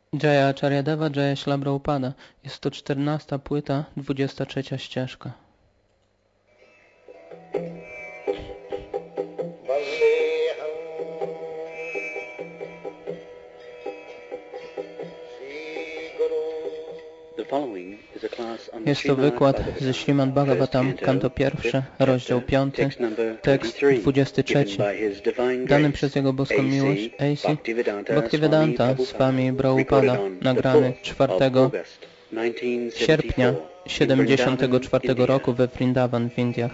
Jaya Acharyadeva, Jaya Śrīla Prabhupada. Jest to 14. płyta, 23. ścieżka. Jest to wykład ze Śrimad Bhagavatam, kanto 1, rozdział 5, tekst 23, dany przez Jego boską miłość A.C. Bhaktivedanta Swami Prabhupada, nagrany 4 sierpnia 74 roku we Vrindavan w Indiach.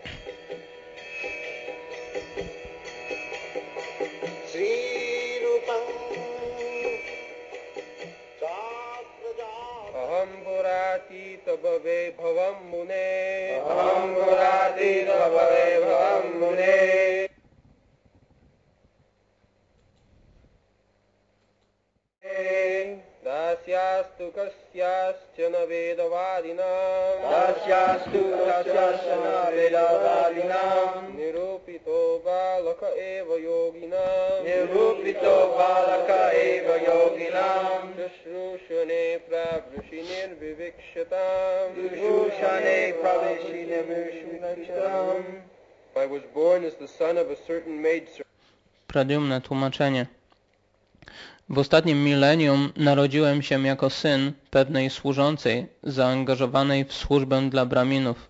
Dasyastu kasyascha vedavadinam Dasyastu kasyascha vedavadinam Nirupito balaka eva yoginam Nirupito balaka eva yoginam Shrushane pravrushine vivikshatam Shrushane pravrushine vivikshatam I was born as the son of a certain maidservant. Pradyumne tłumaczenie. W ostatnim milenium narodziłem się jako syn pewnej służącej, zaangażowanej w służbę dla Brahminów,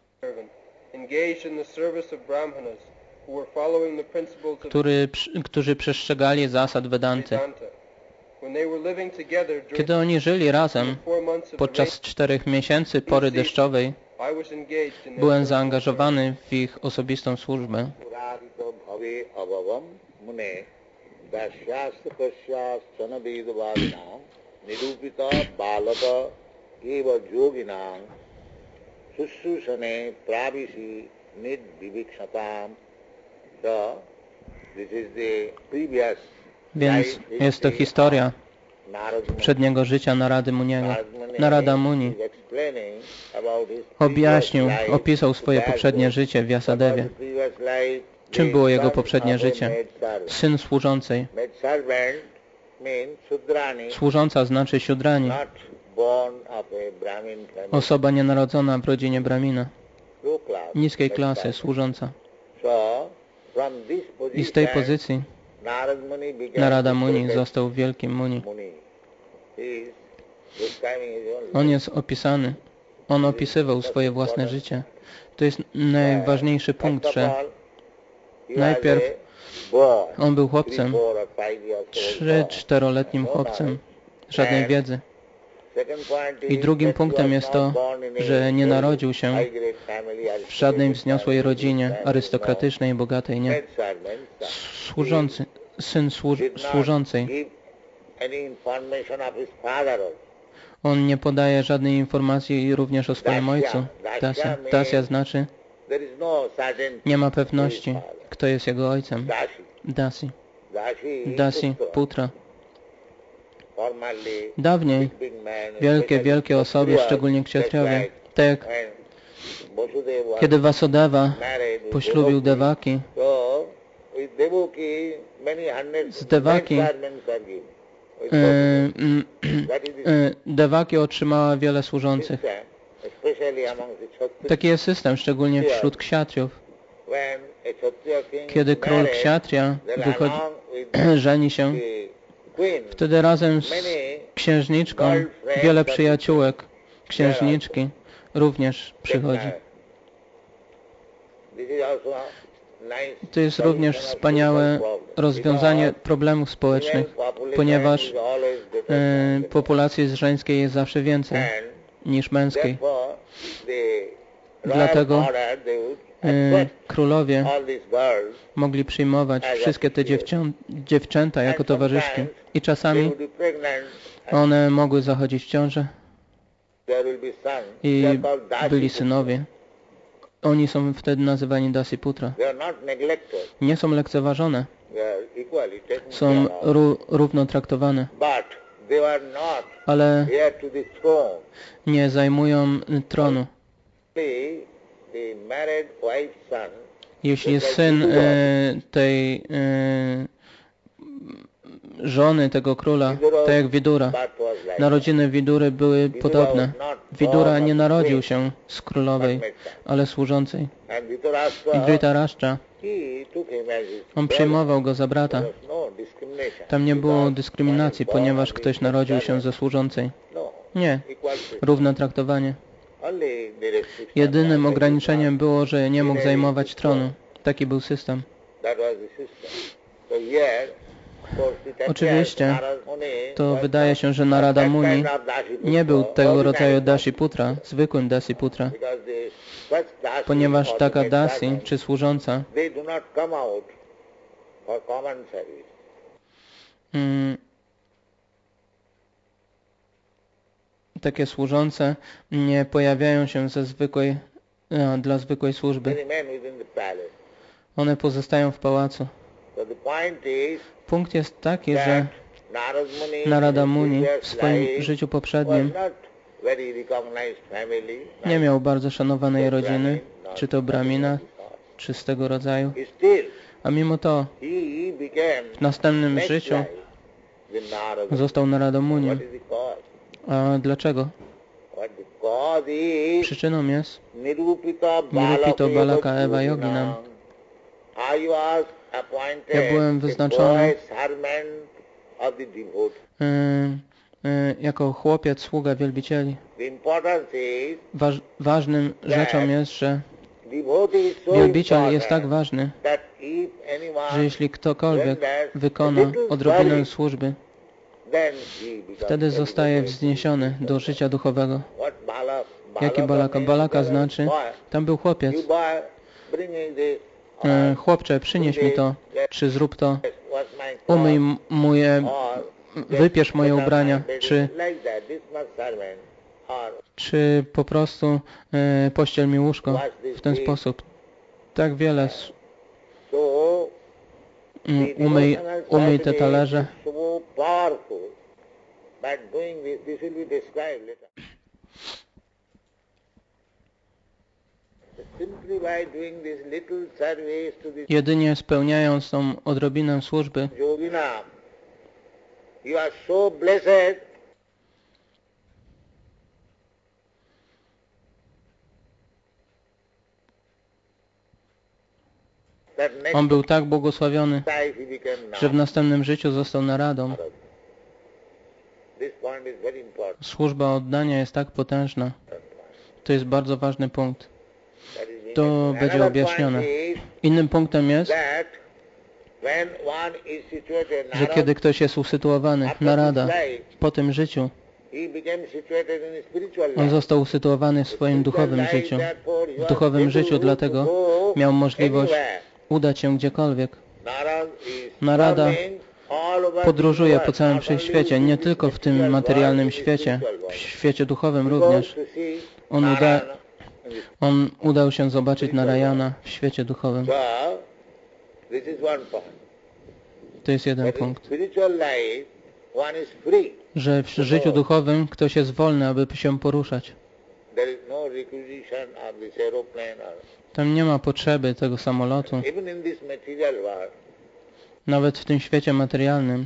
którzy przestrzegali zasad Vedanty. Kiedy oni żyli razem, podczas 4 miesięcy pory deszczowej, byłem zaangażowany w ich osobistą służbę. Dasyastu kasyascha vedavadinam nirupita balaka eva yoginam Shrushane pravisi nidvivikshatam. So, this is the previous. Więc jest to historia poprzedniego życia Narady Muniego. Narada Muni opisał swoje poprzednie życie w Vyasadewie. Czym było jego poprzednie życie? Syn służącej. Służąca znaczy Shudrani. Osoba nienarodzona w rodzinie Brahmina. Niskiej klasy, służąca. I z tej pozycji Narada Muni został wielkim Muni. On jest opisany. On opisywał swoje własne życie. To jest najważniejszy punkt, że najpierw on był chłopcem, 3-4-letnim chłopcem, żadnej wiedzy. I drugim punktem jest to, że nie narodził się w żadnej wzniosłej rodzinie arystokratycznej, bogatej, nie. Służący, syn służącej. On nie podaje żadnej informacji również o swoim ojcu. Dasya znaczy nie ma pewności, kto jest jego ojcem. Dasi. Dasi, putra. Dawniej wielkie osoby, szczególnie kshatriyowie, tak jak kiedy Vasudeva poślubił Devaki, z Devaki Devaki otrzymała wiele służących. Taki jest system, szczególnie wśród kshatriyów. Kiedy król kshatriya żeni się, wtedy razem z księżniczką wiele przyjaciółek księżniczki również przychodzi. To jest również wspaniałe rozwiązanie problemów społecznych, ponieważ populacji żeńskiej jest zawsze więcej niż męskiej. Dlatego królowie mogli przyjmować wszystkie te dziewczęta jako towarzyszki i czasami one mogły zachodzić w ciążę i byli synowie. Oni są wtedy nazywani Dasiputra. Nie są lekceważone. Są równo traktowane. Ale nie zajmują tronu. Jeśli syn tej żony tego króla, tak jak Vidura. Narodziny Vidury były podobne. Vidura nie narodził się z królowej, ale służącej. I Dhritarashtra, on przyjmował go za brata. Tam nie było dyskryminacji, ponieważ ktoś narodził się ze służącej. Nie, równe traktowanie. Jedynym ograniczeniem było, że nie mógł zajmować tronu. Taki był system. Oczywiście, to wydaje się, że Narada Muni nie był tego rodzaju Dashiputra, zwykłym Dasiputra, ponieważ taka Dasi, czy służąca, takie służące nie pojawiają się dla zwykłej służby. One pozostają w pałacu. Punkt jest taki, że Narada Muni w swoim życiu poprzednim nie miał bardzo szanowanej rodziny, czy to Brahmina, czy z tego rodzaju. A mimo to w następnym życiu został Narada Muni. A dlaczego? Przyczyną jest Nirupito Balaka Eva Yoginam. Ja byłem wyznaczony jako chłopiec, sługa wielbicieli. Ważnym rzeczą jest, że wielbiciel jest tak ważny, że jeśli ktokolwiek wykona odrobinę służby, wtedy zostaje wzniesiony do życia duchowego. Jaki Balaka? Balaka znaczy, tam był chłopiec. Chłopcze, przynieś mi to, czy zrób to, umyj wypierz moje ubrania, czy po prostu pościel mi łóżko w ten sposób. Tak wiele. Umyj te talerze. Jedynie spełniając tą odrobinę służby, on był tak błogosławiony, że w następnym życiu został Naradą. Służba oddania jest tak potężna. To jest bardzo ważny punkt. To będzie objaśnione. Innym punktem jest, że kiedy ktoś jest usytuowany, Narada, po tym życiu, on został usytuowany w swoim duchowym życiu. W duchowym życiu dlatego miał możliwość udać się gdziekolwiek. Narada podróżuje po całym wszechświecie, nie tylko w tym materialnym świecie, w świecie duchowym również. On udał się zobaczyć Narayana w świecie duchowym. To jest jeden punkt. Że w życiu duchowym ktoś jest wolny, aby się poruszać. Tam nie ma potrzeby tego samolotu. Nawet w tym świecie materialnym.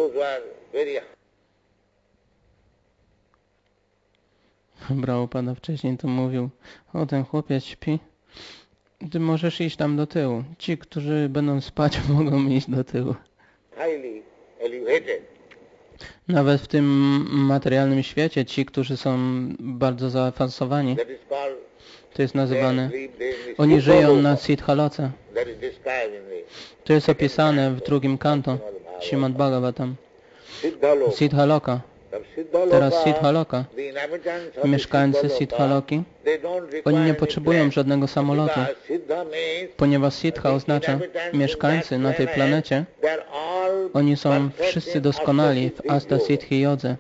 Prabhupada wcześniej to mówił, o, ten chłopiec śpi, ty możesz iść tam do tyłu. Ci, którzy będą spać, mogą iść do tyłu. Nawet w tym materialnym świecie, ci, którzy są bardzo zaawansowani, to jest nazywane, oni żyją na Siddhaloce. To jest opisane w drugim kanto Śrimad Bhagavatam. Siddhaloka. Teraz Siddhaloka, mieszkańcy Siddhaloki, oni nie potrzebują żadnego samolotu, ponieważ Siddha oznacza mieszkańcy na tej planecie, oni są wszyscy doskonali w Asta Siddhi Jodze.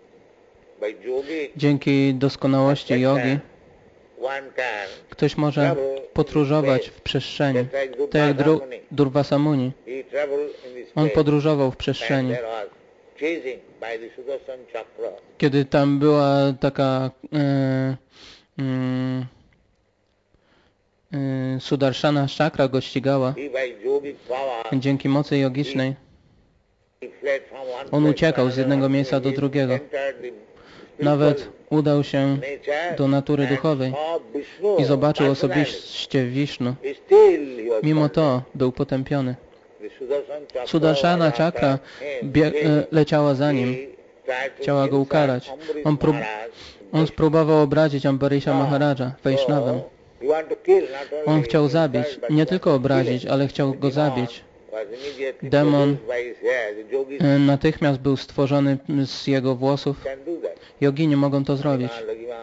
Dzięki doskonałości jogi ktoś może podróżować w przestrzeni, tak jak Durvasa Muni. On podróżował w przestrzeni. Kiedy tam była taka Sudarshana Chakra go ścigała, dzięki mocy jogicznej On uciekał z jednego miejsca do drugiego. Nawet udał się do natury duchowej i zobaczył osobiście Wisznu. Mimo to był potępiony. Sudarshana czakra leciała za nim. Chciała go ukarać. On spróbował obrazić Ambarisha Maharaja, Vaishnavem. On chciał zabić, nie tylko obrazić, ale chciał go zabić. Demon natychmiast był stworzony z jego włosów. Jogini mogą to zrobić.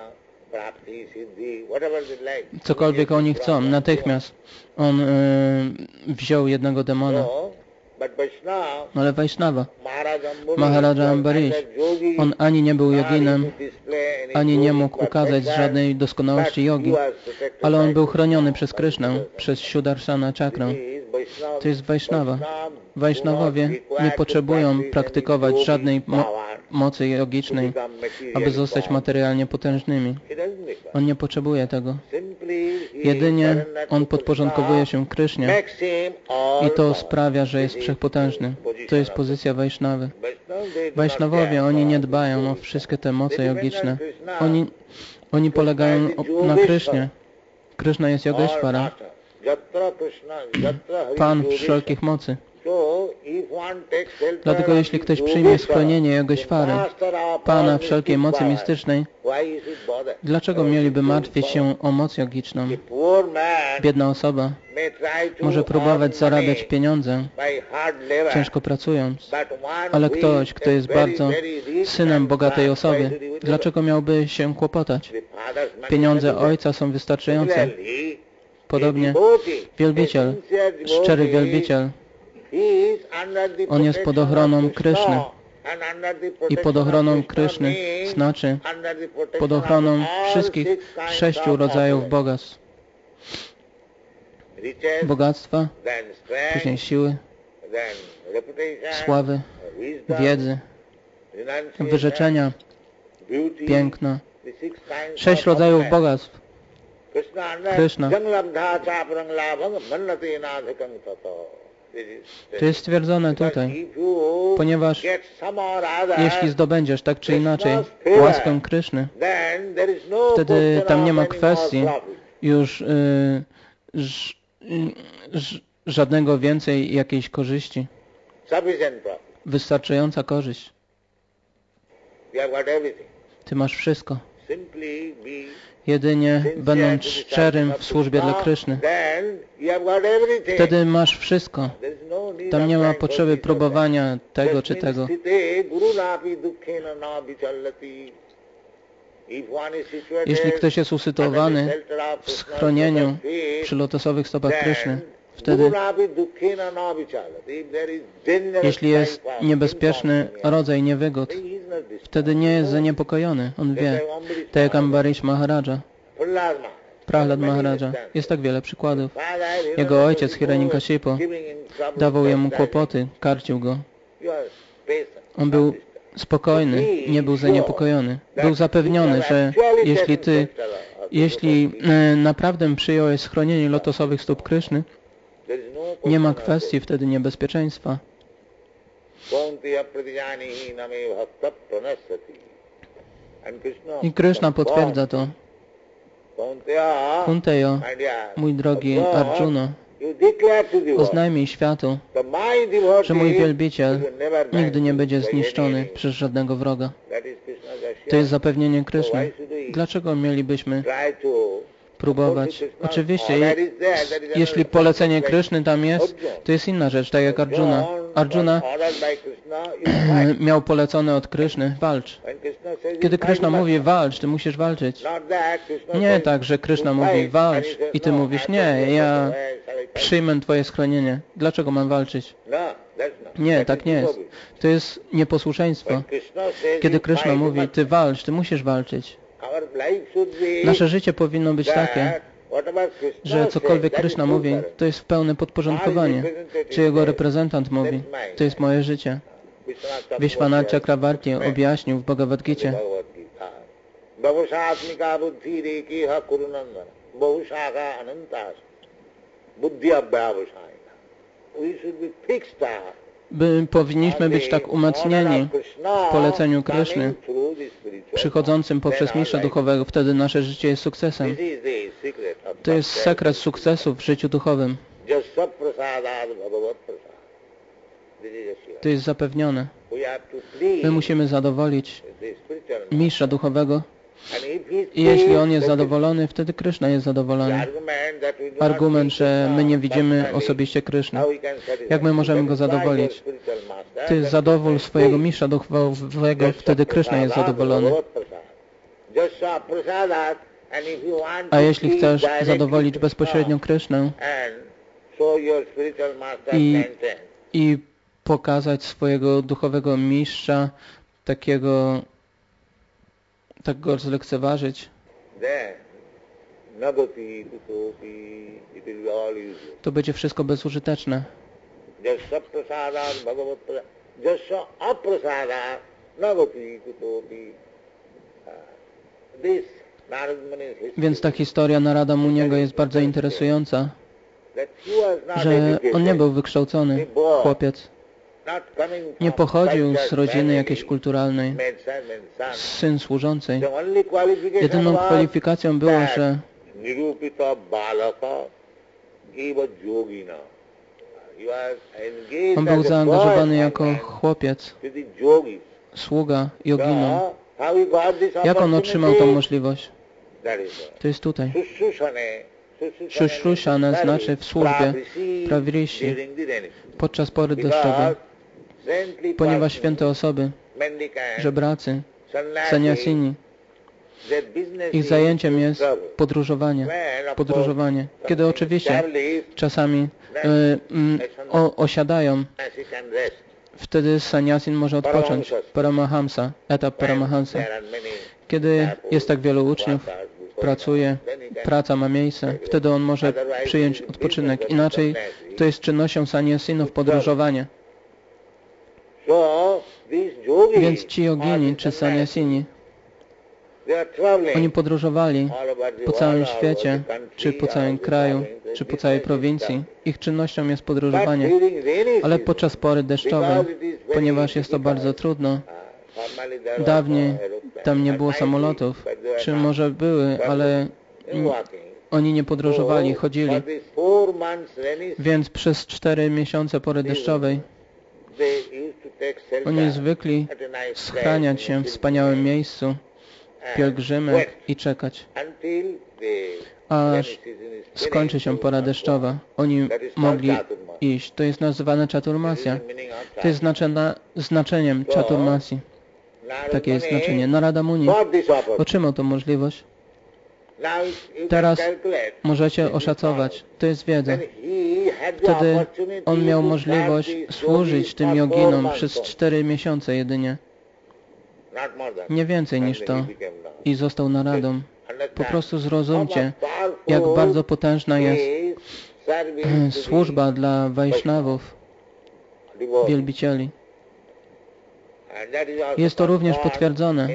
Cokolwiek oni chcą, natychmiast on wziął jednego demona. Ale Vaishnava, Maharaja Ambarish, on ani nie był joginem, ani nie mógł ukazać żadnej doskonałości jogi, ale on był chroniony przez Krishnę, przez Sudarshana czakrę. To jest Vaishnava. Vaishnavowie nie potrzebują praktykować żadnej mocy jogicznej, aby zostać materialnie potężnymi. On nie potrzebuje tego. Jedynie on podporządkowuje się Krysznie i to sprawia, że jest wszechpotężny. To jest pozycja Vaishnavy. Vaishnavowie, oni nie dbają o wszystkie te moce jogiczne. Oni polegają na Krysznie. Kryszna jest Yogeshwara, Pan wszelkich mocy. Dlatego jeśli ktoś przyjmie schronienie Yogeshwary, Pana wszelkiej mocy mistycznej, dlaczego mieliby martwić się o moc jogiczną? Biedna osoba może próbować zarabiać pieniądze, ciężko pracując, ale ktoś, kto jest bardzo synem bogatej osoby, dlaczego miałby się kłopotać? Pieniądze ojca są wystarczające. Podobnie wielbiciel, szczery wielbiciel, on jest pod ochroną Kryszny. I pod ochroną Kryszny znaczy pod ochroną wszystkich 6 rodzajów bogactw. Bogactwa, później siły, sławy, wiedzy, wyrzeczenia, piękna. 6 rodzajów bogactw. Kryszna. To jest stwierdzone tutaj, ponieważ jeśli zdobędziesz tak czy inaczej łaskę Kryszny, wtedy tam nie ma kwestii już żadnego więcej jakiejś korzyści. Wystarczająca korzyść. Ty masz wszystko. Jedynie będąc szczerym w służbie dla Kryszny. Wtedy masz wszystko. Tam nie ma potrzeby próbowania tego czy tego. Jeśli ktoś jest usytuowany w schronieniu przy lotosowych stopach Kryszny, wtedy, jeśli jest niebezpieczny rodzaj niewygód, wtedy nie jest zaniepokojony. On wie, tak jak Ambarish Maharaja, Prahlad Maharaja. Jest tak wiele przykładów. Jego ojciec Hiranyakashipu dawał jemu kłopoty, karcił go. On był spokojny, nie był zaniepokojony. Był zapewniony, że jeśli naprawdę przyjąłeś schronienie lotosowych stóp Kryszny, nie ma kwestii wtedy niebezpieczeństwa. I Kryszna potwierdza to. Kuntejo, mój drogi Arjuna, oznajmij światu, że mój wielbiciel nigdy nie będzie zniszczony przez żadnego wroga. To jest zapewnienie Kryszny. Dlaczego mielibyśmy próbować? Oczywiście, jeśli polecenie Kryszny tam jest, to jest inna rzecz, tak jak Arjuna. Arjuna miał polecone od Kryszny, walcz. Kiedy Kryszna mówi walcz, ty musisz walczyć. Nie tak, że Kryszna mówi walcz i ty mówisz nie, ja przyjmę twoje schronienie. Dlaczego mam walczyć? Nie, tak nie jest. To jest nieposłuszeństwo. Kiedy Kryszna mówi ty walcz, ty musisz walczyć. Nasze życie powinno być takie, że cokolwiek Kryszna mówi, to jest pełne podporządkowanie. Czy jego reprezentant mówi, to jest moje życie. Vishwanath Chakravarti objaśnił w Bhagavad Gita. powinniśmy być tak umacnieni w poleceniu Kryszny, przychodzącym poprzez mistrza duchowego. Wtedy nasze życie jest sukcesem. To jest sekret sukcesu w życiu duchowym. To jest zapewnione. My musimy zadowolić mistrza duchowego i jeśli on jest zadowolony, wtedy Kryszna jest zadowolony. Argument, że my nie widzimy osobiście Kryszny. Jak my możemy go zadowolić? Ty zadowól swojego mistrza duchowego, wtedy Kryszna jest zadowolony. A jeśli chcesz zadowolić bezpośrednio Krysznę i pokazać swojego duchowego mistrza, tak go zlekceważyć, to będzie wszystko bezużyteczne. Więc ta historia Narada Muniego jest bardzo interesująca, że on nie był wykształcony chłopiec. Nie pochodził z rodziny jakiejś kulturalnej, syn służącej. Jedyną kwalifikacją było, że on był zaangażowany jako chłopiec, sługa joginom. Jak on otrzymał tą możliwość? To jest tutaj. Shushrushana znaczy w służbie prawrishi podczas pory deszczowej, ponieważ święte osoby, żebracy, saniasini, ich zajęciem jest podróżowanie. Kiedy oczywiście czasami osiadają, wtedy saniasin może odpocząć. Paramahamsa, etap Paramahamsa. Kiedy jest tak wielu uczniów, pracuje, praca ma miejsce, wtedy on może przyjąć odpoczynek. Inaczej to jest czynnością saniasinów podróżowanie. Więc ci jogini czy saniasini, oni podróżowali po całym świecie, czy po całym kraju, czy po całej prowincji. Ich czynnością jest podróżowanie. Ale podczas pory deszczowej, ponieważ jest to bardzo trudno, dawniej tam nie było samolotów, czy może były, ale oni nie podróżowali, chodzili. Więc przez 4 miesiące pory deszczowej oni zwykli schraniać się w wspaniałym miejscu, pielgrzymek i czekać, aż skończy się pora deszczowa. Oni mogli iść. To jest nazywane Chaturmasya. To jest znaczeniem Chaturmasy. Takie jest znaczenie. Narada Muni otrzymał tą możliwość. Teraz możecie oszacować. To jest wiedza. Wtedy on miał możliwość służyć tym joginom przez 4 miesiące jedynie. Nie więcej niż to. I został naradą. Po prostu zrozumcie, jak bardzo potężna jest służba dla Wajsznawów, wielbicieli. Jest to również potwierdzone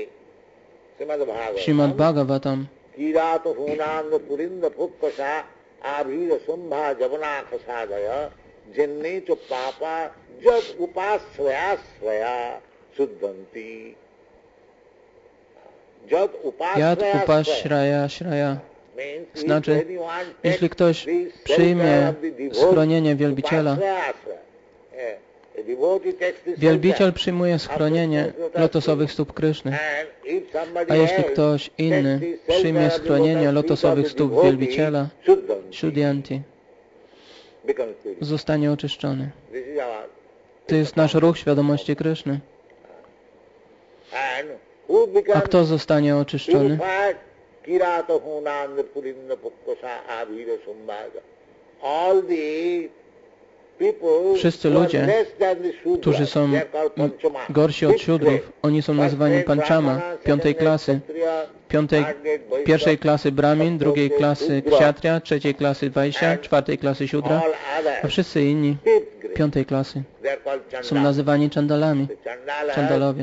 w Śrimad Bhagavatam. Jad upashraya shraya znaczy, jeśli ktoś przyjmie schronienie wielbiciela, wielbiciel przyjmuje schronienie lotosowych stóp Kryszny, a jeśli ktoś inny przyjmie schronienie lotosowych stóp wielbiciela, Shudyanti, zostanie oczyszczony. To jest nasz ruch świadomości Kryszny. A kto zostanie oczyszczony? Wszyscy ludzie, którzy są gorsi od Shudrów, oni są nazywani Panchama, 5. klasy. Pierwszej klasy Brahmin, 2. klasy Kshatriya, 3. klasy Vaishya, 4. klasy Shudra, a wszyscy inni 5. klasy są nazywani Chandalami, Chandalowie.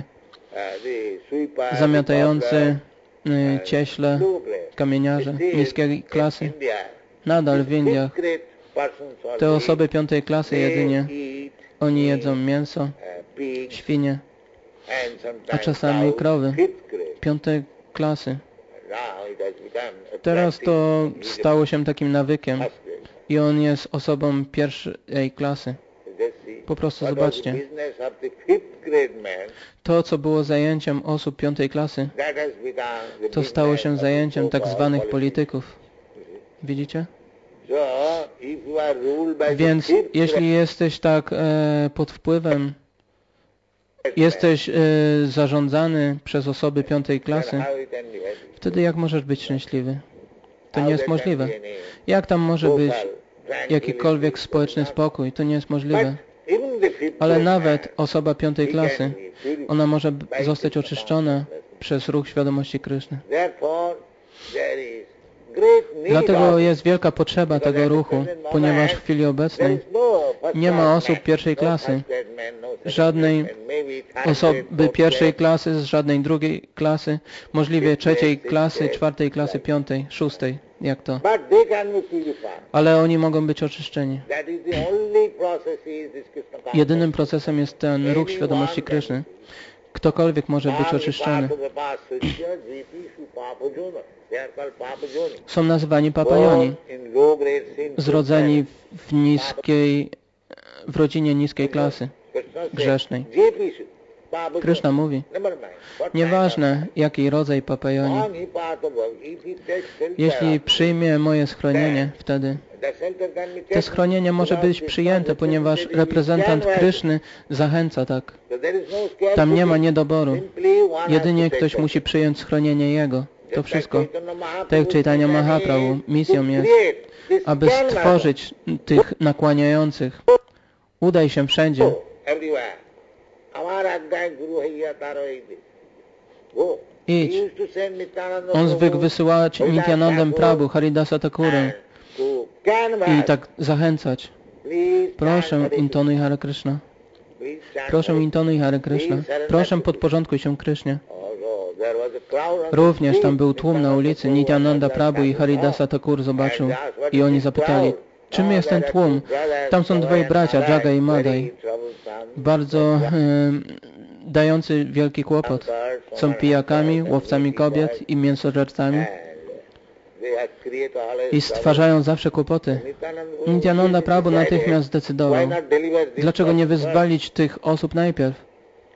Zamiatający cieśle, kamieniarze niskiej klasy. Nadal w Indiach te osoby 5. klasy jedynie Oni jedzą mięso, świnie, a czasami krowy 5. klasy. Teraz to stało się takim nawykiem i on jest osobą 1. klasy. Po prostu zobaczcie. To, co było zajęciem osób 5. klasy, to stało się zajęciem tak zwanych polityków. Widzicie? Więc jeśli jesteś tak pod wpływem, jesteś zarządzany przez osoby 5. klasy, wtedy jak możesz być szczęśliwy? To nie jest możliwe. Jak tam może być jakikolwiek społeczny spokój? To nie jest możliwe. Ale nawet osoba 5. klasy, ona może zostać oczyszczona przez ruch świadomości Kryszny. Dlatego jest wielka potrzeba tego ruchu, ponieważ w chwili obecnej nie ma osób 1. klasy, żadnej osoby 1. klasy, z żadnej 2. klasy, możliwie 3. klasy, 4. klasy, 5., 6. Jak to? Ale oni mogą być oczyszczeni. Jedynym procesem jest ten ruch świadomości Kryszny. Ktokolwiek może być oczyszczony. Są nazywani papajoni, zrodzeni w rodzinie niskiej klasy, grzesznej. Kryszna mówi, nieważne jaki rodzaj papajoni, jeśli przyjmie moje schronienie, wtedy to schronienie może być przyjęte, ponieważ reprezentant Kryszny zachęca tak. Tam nie ma niedoboru. Jedynie ktoś musi przyjąć schronienie Jego. To wszystko. Tak jak Chaitanya Mahaprabhu, misją jest, aby stworzyć tych nakłaniających. Udaj się wszędzie. Idź. On zwykł wysyłać Nityanandam Prabhu, Haridasa Thakurę i tak zachęcać. Proszę, intonuj Hare Krishna. Proszę, intonuj Hare Krishna. Proszę, podporządkuj się Krysznie. Również tam był tłum na ulicy. Nityananda Prabhu i Haridasa Thakur zobaczył i oni zapytali, czym jest ten tłum? Tam są dwaj bracia, Jaga i Madai, bardzo dający wielki kłopot. Są pijakami, łowcami kobiet i mięsożercami i stwarzają zawsze kłopoty. Nityananda Prabhu natychmiast zdecydował, dlaczego nie wyzwolić tych osób najpierw?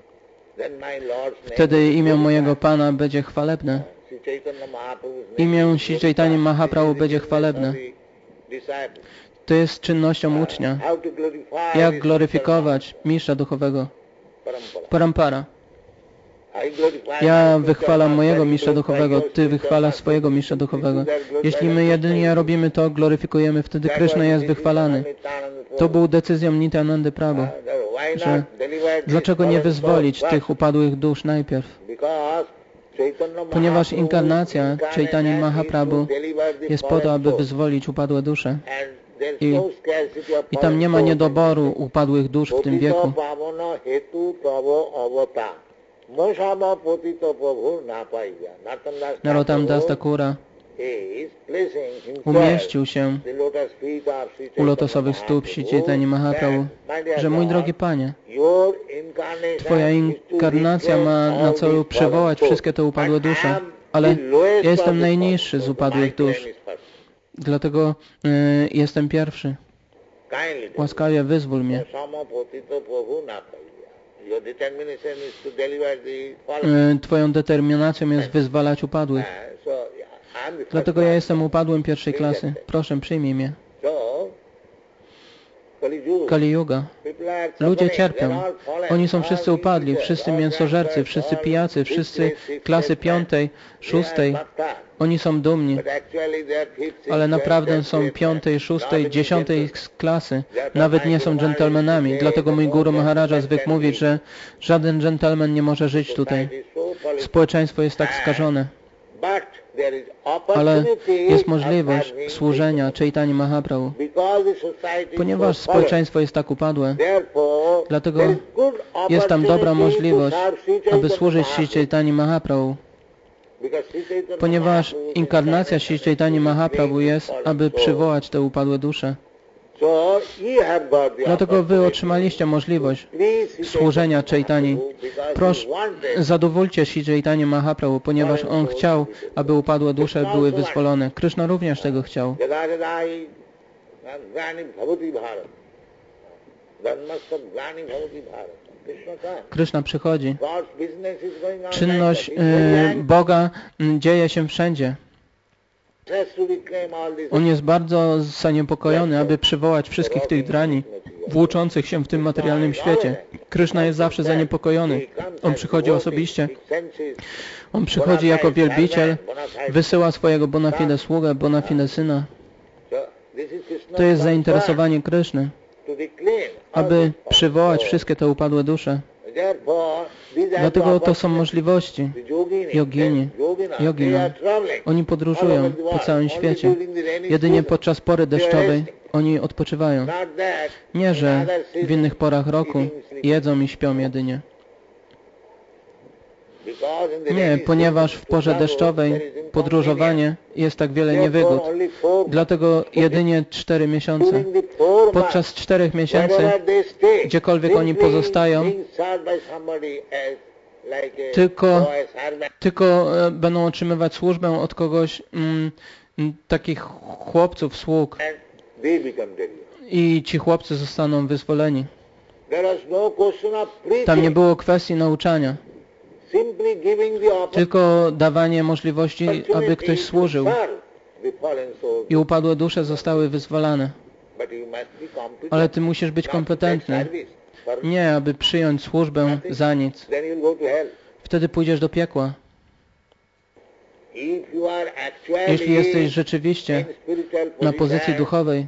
Wtedy imię mojego Pana będzie chwalebne. Imię Śri Chaitanya Mahaprabhu będzie chwalebne. To jest czynnością ucznia. Jak gloryfikować mistrza duchowego? Parampara. Ja wychwalam mojego mistrza duchowego, Ty wychwalasz swojego mistrza duchowego. Jeśli my jedynie robimy to, gloryfikujemy, wtedy Kryszna jest wychwalany. To był decyzją Nityanandy Prabhu, że dlaczego nie wyzwolić tych upadłych dusz najpierw? Ponieważ inkarnacja Chaitanya Mahaprabhu jest po to, aby wyzwolić upadłe dusze. I tam nie ma niedoboru upadłych dusz w tym wieku. Narottam Das Thakura umieścił się u lotosowych stóp Śri Chaitanya Mahaprabhu, że mój drogi Panie, Twoja inkarnacja ma na celu przywołać wszystkie te upadłe dusze, ale ja jestem najniższy z upadłych dusz, dlatego jestem pierwszy. Łaskawie wyzwól mnie. Twoją determinacją jest wyzwalać upadłych. Dlatego ja jestem upadłym 1. klasy. Proszę, przyjmij mnie. Kali Yuga. Ludzie cierpią. Oni są wszyscy upadli, wszyscy mięsożercy, wszyscy pijacy, wszyscy klasy 5., 6. Oni są dumni, ale naprawdę są 5., 6., 10. klasy. Nawet nie są dżentelmenami. Dlatego mój Guru Maharaja zwykł mówić, że żaden dżentelmen nie może żyć tutaj. Społeczeństwo jest tak skażone. Ale jest możliwość służenia Chaitanya Mahaprabhu. Ponieważ społeczeństwo jest tak upadłe, dlatego jest tam dobra możliwość, aby służyć Śri Chaitanya Mahaprabhu. Ponieważ inkarnacja Śri Chaitanya Mahaprabhu jest, aby przywołać te upadłe dusze. Dlatego wy otrzymaliście możliwość służenia Chaitani. Proszę, zadowólcie Sri Chaitanya Mahaprabhu, ponieważ on chciał, aby upadłe dusze były wyzwolone. Krishna również tego chciał. Krishna przychodzi. Czynność Boga dzieje się wszędzie. On jest bardzo zaniepokojony, aby przywołać wszystkich tych drani włóczących się w tym materialnym świecie. Krishna jest zawsze zaniepokojony. On przychodzi osobiście. On przychodzi jako wielbiciel, wysyła swojego bona fide sługę, bona fide syna. To jest zainteresowanie Krishny, aby przywołać wszystkie te upadłe dusze. Dlatego to są możliwości jogini. Oni podróżują po całym świecie. Jedynie podczas pory deszczowej oni odpoczywają. Nie, że w innych porach roku jedzą i śpią jedynie. Nie, ponieważ w porze deszczowej podróżowanie jest tak wiele niewygód. Dlatego jedynie 4 miesiące. Podczas 4 miesięcy, gdziekolwiek oni pozostają, tylko będą otrzymywać służbę od kogoś, takich chłopców, sług. I ci chłopcy zostaną wyzwoleni. Tam nie było kwestii nauczania. Tylko dawanie możliwości, aby ktoś służył. I upadłe dusze zostały wyzwolane. Ale ty musisz być kompetentny. Nie, aby przyjąć służbę za nic. Wtedy pójdziesz do piekła. Jeśli jesteś rzeczywiście na pozycji duchowej,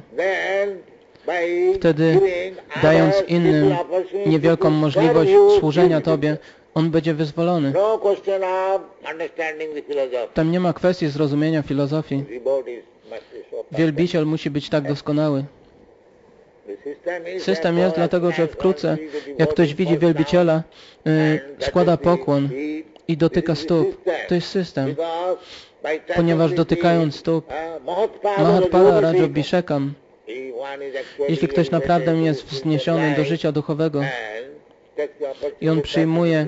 wtedy dając innym niewielką możliwość służenia Tobie, on będzie wyzwolony. Tam nie ma kwestii zrozumienia filozofii. Wielbiciel musi być tak doskonały. System jest dlatego, że wkrótce, jak ktoś widzi wielbiciela, składa pokłon i dotyka stóp. To jest system. Ponieważ dotykając stóp Mahatpada Raja Abhishekam, jeśli ktoś naprawdę jest wzniesiony do życia duchowego i on przyjmuje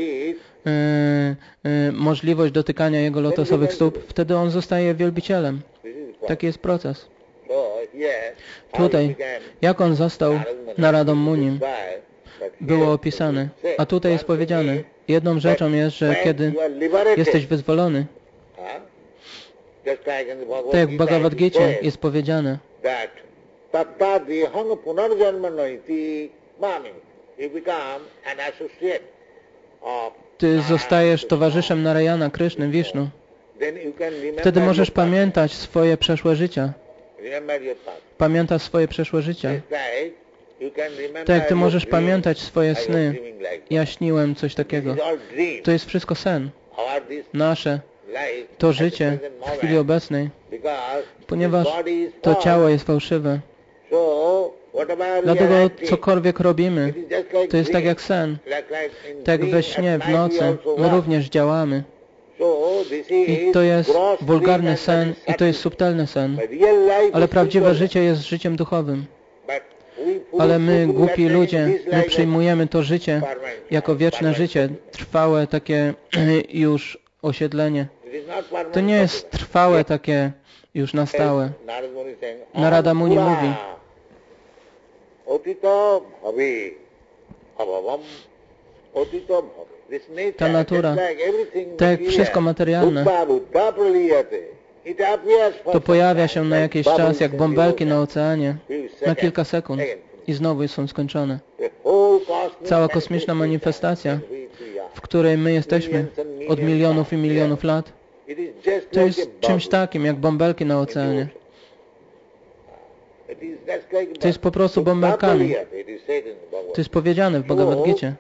możliwość dotykania jego lotosowych stóp, wtedy on zostaje wielbicielem. Taki jest proces. Tutaj, jak on został Naradą Munim, było opisane. A tutaj jest powiedziane, jedną rzeczą jest, że kiedy jesteś wyzwolony, tak jak w Bhagavad Gita jest powiedziane, ty zostajesz towarzyszem Narayana, Kryszny, Wisznu. Wtedy możesz pamiętać swoje przeszłe życia. Pamiętasz swoje przeszłe życia. Tak jak ty możesz pamiętać swoje sny. Ja śniłem coś takiego. To jest wszystko sen. Nasze to życie w chwili obecnej, ponieważ to ciało jest fałszywe. Dlatego cokolwiek robimy, to jest tak jak sen. Tak we śnie, w nocy, my również działamy. I to jest wulgarny sen i to jest subtelny sen. Ale prawdziwe życie jest życiem duchowym. Ale my, głupi ludzie, my przyjmujemy to życie jako wieczne życie, trwałe takie już osiedlenie. To nie jest trwałe takie już na stałe. Narada Muni mówi, ta natura, tak jak wszystko materialne, to pojawia się na jakiś czas jak bąbelki na oceanie, na kilka sekund i znowu są skończone. Cała kosmiczna manifestacja, w której my jesteśmy od milionów i milionów lat, to jest czymś takim jak bąbelki na oceanie. To jest po prostu bąbelkami. To jest powiedziane w Bhagavad Gita.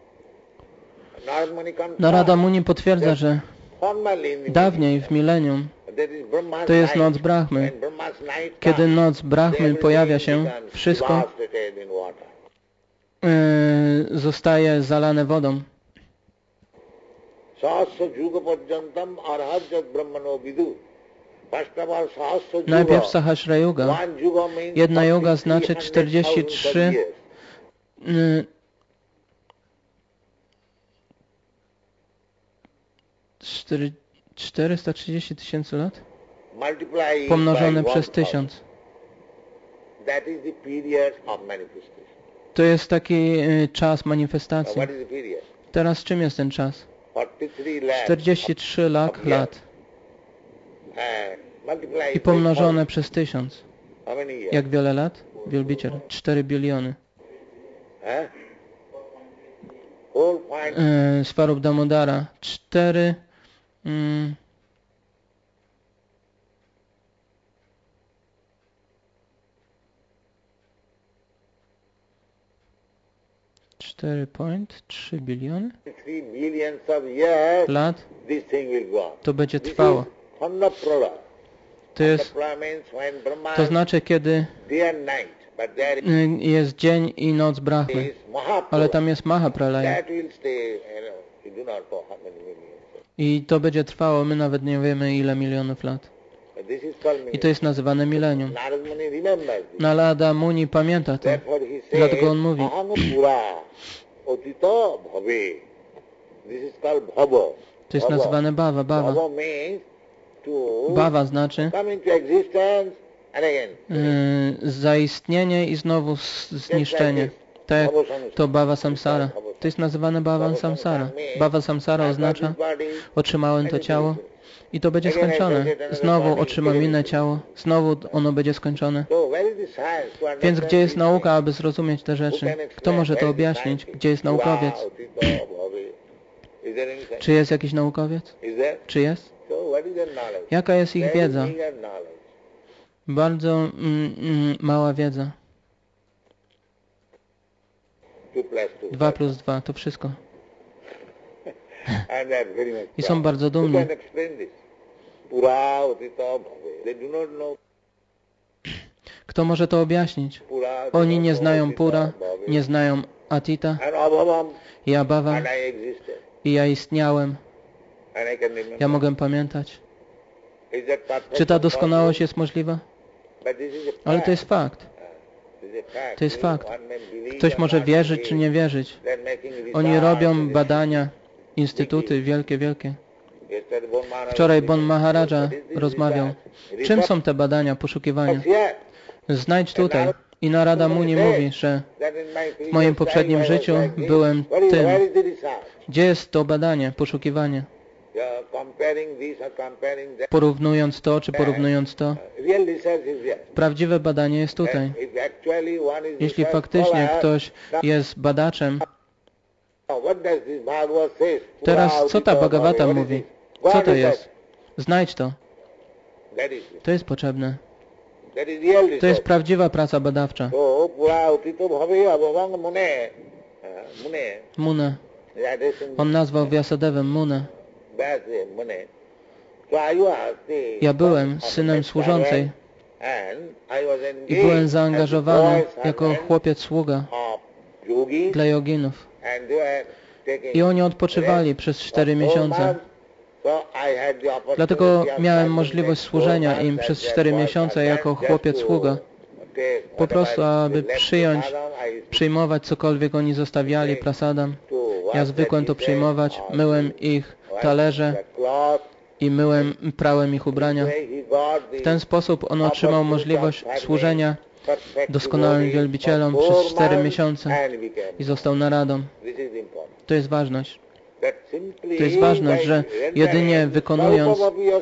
Narada Muni potwierdza, że dawniej w milenium to jest noc Brahmy. Kiedy noc Brahmy pojawia się, wszystko zostaje zalane wodą. Najpierw Sahasra Yuga. Jedna yoga znaczy 43 430 tysięcy lat pomnożone przez 1000. To jest taki czas manifestacji. Teraz czym jest ten czas? 43 lat. I pomnożone przez 1000. Jak wiele lat? Wielbiciel. 4 biliony. Swarup Damodara. 4 4,3 biliony lat to będzie trwało. To znaczy, kiedy jest dzień i noc Brahmy, ale tam jest Mahapralaya. I to będzie trwało, my nawet nie wiemy ile milionów lat. I to jest nazywane milenium. Narada Muni pamięta to. Dlatego on mówi: to jest nazywane Bhava. Bhava znaczy zaistnienie i znowu zniszczenie. Tak jak to Bhava Samsara. To jest nazywane Bhava Samsara. Bhava Samsara oznacza: otrzymałem to ciało i to będzie skończone. Znowu otrzymam inne ciało, znowu ono będzie skończone. Więc gdzie jest nauka, aby zrozumieć te rzeczy? Kto może to objaśnić? Gdzie jest naukowiec? Czy jest jakiś naukowiec? Czy jest? Jaka jest ich wiedza? Bardzo mała wiedza. 2 plus 2 to wszystko. I są bardzo dumni. Kto może to objaśnić? Oni nie znają Pura, nie znają Atita i Abhava. I ja istniałem. Ja mogę pamiętać. Czy ta doskonałość jest możliwa? Ale to jest fakt. To jest fakt. Ktoś może wierzyć czy nie wierzyć. Oni robią badania, instytuty wielkie. Wczoraj Bon Maharaja rozmawiał. Czym są te badania, poszukiwania? Znajdź tutaj. I Narada Muni mówi, że w moim poprzednim życiu byłem tym. Gdzie jest to badanie, poszukiwanie? Porównując to, czy porównując to? Prawdziwe badanie jest tutaj. Jeśli faktycznie ktoś jest badaczem, teraz co ta Bhagavata mówi? Co to jest? Znajdź to. To jest potrzebne. To jest prawdziwa praca badawcza. Muna. On nazwał Vyasadevem Muna. Ja byłem synem służącej i byłem zaangażowany jako chłopiec sługa dla joginów. I oni odpoczywali przez 4 miesiące. Dlatego miałem możliwość służenia im przez 4 miesiące jako chłopiec sługa. Po prostu, aby przyjmować cokolwiek oni zostawiali, prasadam. Ja zwykłem to przyjmować, myłem ich talerze i prałem ich ubrania. W ten sposób on otrzymał możliwość służenia doskonałym wielbicielom przez 4 miesiące i został naradą. To jest ważność. To jest ważność, że jedynie wykonując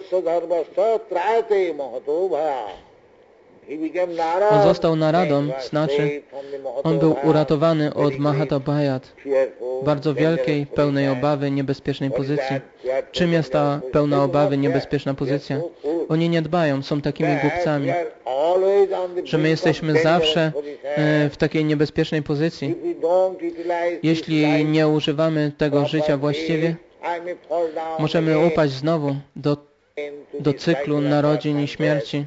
on został naradą, znaczy on był uratowany od Mahatabhayat, bardzo wielkiej, pełnej obawy, niebezpiecznej pozycji. Czym jest ta pełna obawy, niebezpieczna pozycja? Oni nie dbają, są takimi głupcami, że my jesteśmy zawsze w takiej niebezpiecznej pozycji. Jeśli nie używamy tego życia właściwie, możemy upaść znowu do cyklu narodzin i śmierci.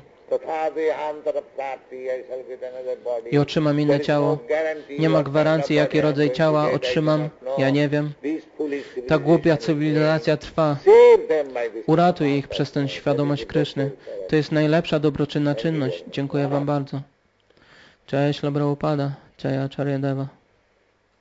I otrzymam inne ciało. Nie ma gwarancji, jaki rodzaj ciała otrzymam. Ja nie wiem. Ta głupia cywilizacja trwa. Uratuj ich przez tę świadomość Kryszny. To jest najlepsza dobroczynna czynność. Dziękuję Wam bardzo. Cześć, Prabhupada. Cześć, Acharya Deva.